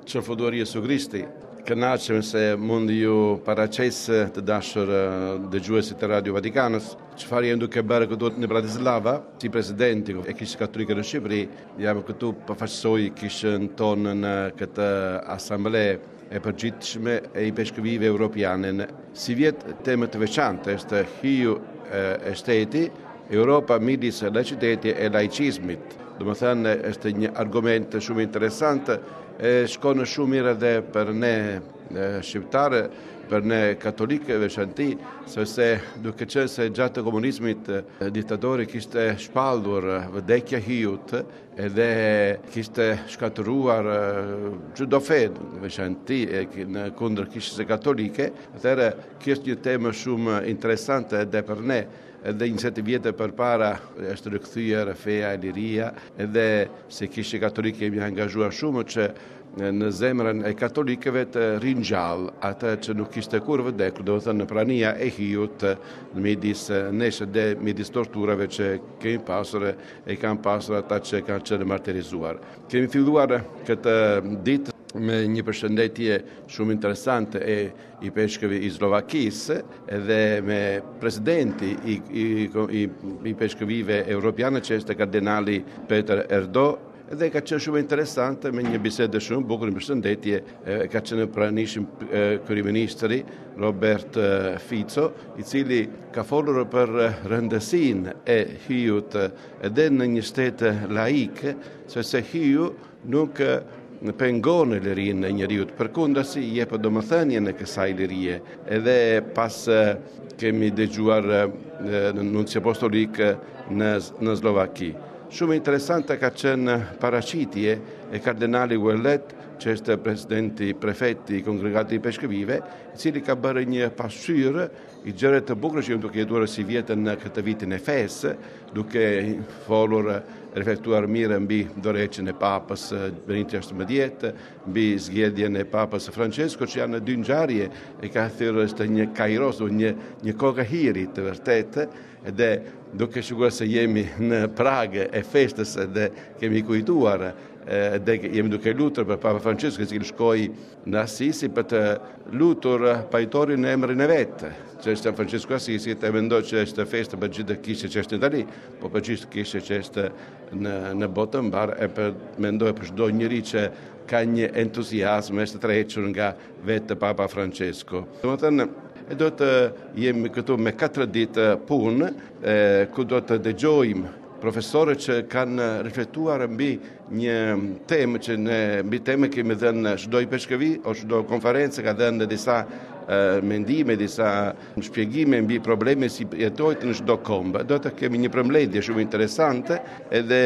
Që fëdori Jesu Kristi, kënaqem se mundi ju paraqesë të dashur dëgjuesit të Radio Vatikanës, çfarë jam duke bërë këtu në Bratislava, si presidenti e Kishës Katolike në Shqipëri, jam këtu përfaqësoj Kishën tonë në këtë asamblee e përgjithshme e i peshkëvive europiane. Si vjet temë të veçantë është hiju e shteti, Europa midis laiciteti e laicizmit. Do të thënë është një argument shumë interesant e shkon shumë mirë edhe për ne shqiptarë, për ne katolike veçanti, sepse duke qenë se gjatë komunizmit diktatori kishte shpallur vdekja hijut edhe kishte shkatëruar çdo fe veçanti në kundër Kishës Katolike, atëherë kjo është një temë shumë interesante edhe për ne. Edhe 20 vjetë përpara është rikthyer feja e liria, edhe se Kishë Katolike jemi angazhuar shumë që në zemrën e katolikëve të ringjall atë që nuk kishte kur vdekur, do të thënë në prania e hijut midis nesh dhe midis torturave që kemi pasur e kanë pasur ata që kanë qenë martirizuar. Kemi filluar këtë ditë me një përshëndetje shumë interesante i peshkëve i Slovakisë edhe me presidenti i peshkëvive europiane që është kardinali Peter Erdo, edhe ka qenë shumë interesante me një bisedë shumë bukur, një përshëndetje ka qenë pranishëm kryeministri Robert Fico, i cili ka folur për rëndësinë e hijut edhe në një shtet laik, sepse hiju nuk në pengon e lirinë e njeriut, përkundërsi jep domethënien e kësaj lirie. Edhe pas kemi dëgjuar nunci apostolik në Slovaki. Shumë interesante ka qenë paraqitje e kardinali Ouellet, që është presidenti prefetti i kongregatit i peshkëvive, i cili ka bërë një pasqyrë i gjëre të bukura që duke jetuar si vjetën në këtë vitin e fesë, duke folur reflektuar mirë mbi dorëheqjen e Papës Benedikti XVI, mbi zgjedhjen e Papës Francesco, që janë dy ngjarje e ka thirrur është një kairos, një kohë hiri të vërtetë, edhe duke shikuar se jemi në pragë e festës dhe kemi kujtuar dhe jemi duke lutur për Papa Francesco, që shkoi në Assisi për të lutur pajtorin në emrin e vetë, që është Francesco Assisi, të mendoj që është festë për gjithë kishë që është në Itali, po për gjithë kishë që është në botën mbar, e mendoj për çdo njeri që ka një entuziazm është të tërhequr nga vetë Papa Francesco. Domethënë, do të jemi këtu me 4 ditë punë, ku do të dëgjojmë profesorët që kanë reflektuar mbi një temë që mbi temë kemi dhënë çdo i peshkëvi o çdo konferencë ka dhënë disa mendime, disa shpjegime mbi probleme si jetojnë në çdo kombë. Do të kemi një përmbledhje shumë interesante edhe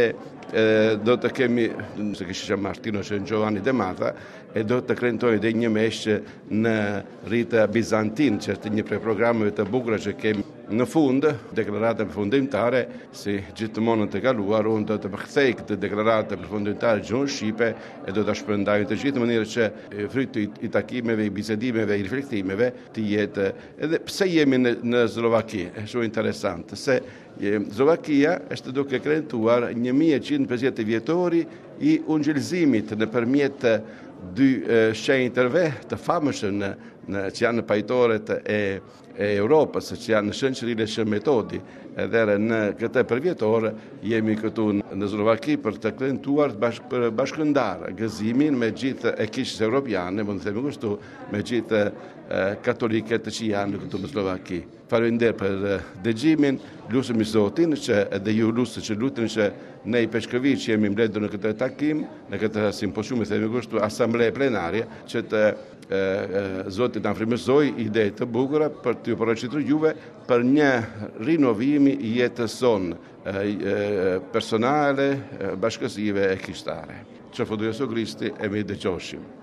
do të kemi, se kishë Martino San Giovanni de Mata, e do të krentoj dhe një meshë në rita bizantin, që është një prej programeve të bukura që kemi në fund, deklarata përfundimtare, si gjithmonë të kaluar, unë do të përkthej këtë deklarata përfundimtare gjuhën shqipe e do të shpërndaj të gjithë mënyrë që fryti i takimeve, i bisedimeve, i riflektimeve të jetë. Edhe pse jemi në Slovaki, është shumë interesant, se Slovakia është duke krejtuar 1150 vjetori i ungjillëzimit nëpërmjet dy shenjtërve të famshëm që janë pajtoret e Europës, që janë Shënqërinë e Shën Metodi. Edhe në këtë përvjetor jemi këtu në Slovaki për të krejtuar bashkëndar gëzimin me gjithë e kishës europiane, mund të themi kështu, me gjithë katoliket që janë këtu në Slovaki. Faleminderit për dëgjimin, lutem Zotin që edhe ju lutem që ne i peshkëvi që jemi mbledhur në këtë takim, në këtë simpozium, themi kështu, asamblee plenare, që të Zoti na frymëzoi ide të bukura për t'ju porositur juve për një rinovimi i jetës sonë personale, bashkësive e kishtare. Që fëdu Jesu Kristi e me i dëgjoshim.